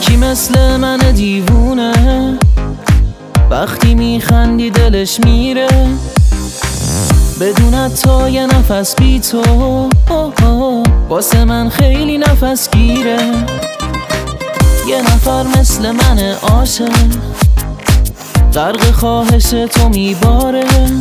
یکی مثل من دیوونه وقتی میخندی دلش میره بدون تا یه نفس بی تو واسه من خیلی نفس گیره. یه نفر مثل من عاشق غرق خواهش تو میباره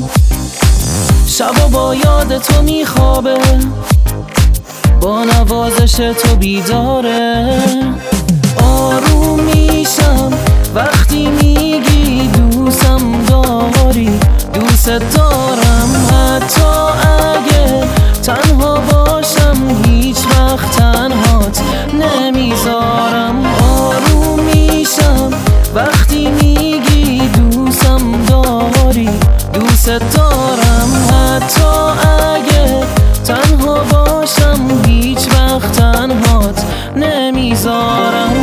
شبا با یاد تو میخوابه با نوازش تو بیداره. آروم میشم وقتی میگی دوستم داری دوست دارم حتی اگه تنها باشم هیچ وقت تنهات نمیذارم. آروم میشم وقتی میگی دوستم داری دوست دارم حتی اگه تنها باشم هیچ وقت تنهات نمیذارم.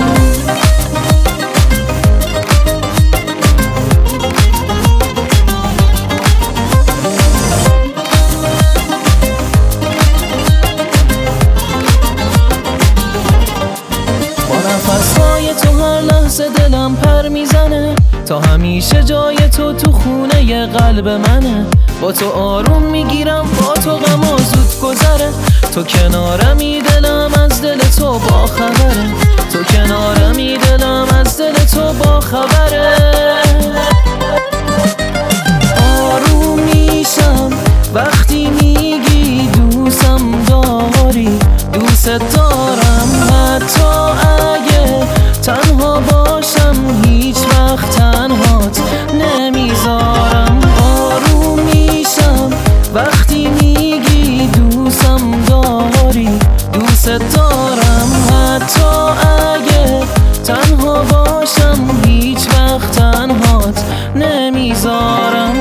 نفسهای تو هر لحظه دلم پر میزنه تا همیشه جای تو خونه قلب منه. با تو آروم میگیرم با تو غم زود گذره تو کنارمی دلم از دل تو با خبره تو کنارمی دلم از دل تو با خبره. آروم میشم وقتی میگی دوستم داری دوست دارم حتی اگه تنها باشم هیچ وقت تنهات نمیذارم. آروم میشم وقتی میگی دوستم داری دوست دارم حتی اگه تنها باشم هیچ وقت تنهات نمیذارم.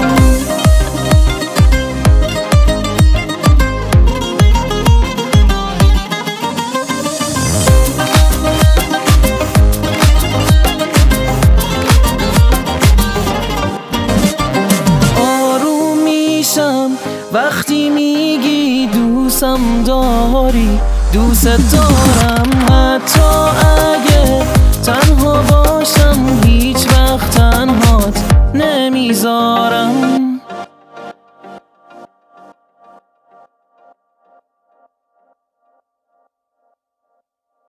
وقتی میگی دوستم داری دوست دارم